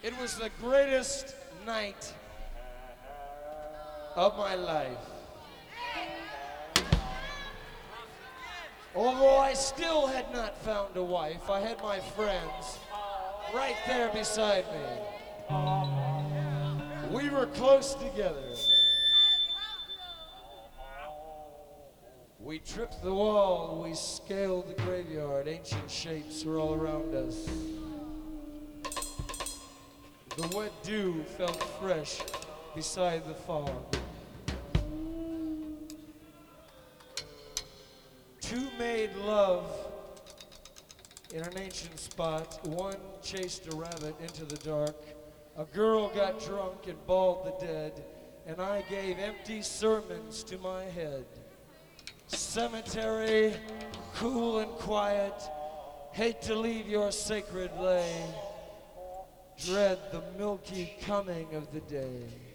It was the greatest night of my life. Although I still had not found a wife, I had my friends right there beside me. We were close together. We tripped the wall, we scaled the graveyard, ancient shapes were all around us. The wet dew felt fresh beside the fog. Two made love in an ancient spot. One chased a rabbit into the dark. A girl got drunk and bawled the dead, and I gave empty sermons to my head. Cemetery, cool and quiet, hate to leave your sacred lay, dread the milky coming of the day.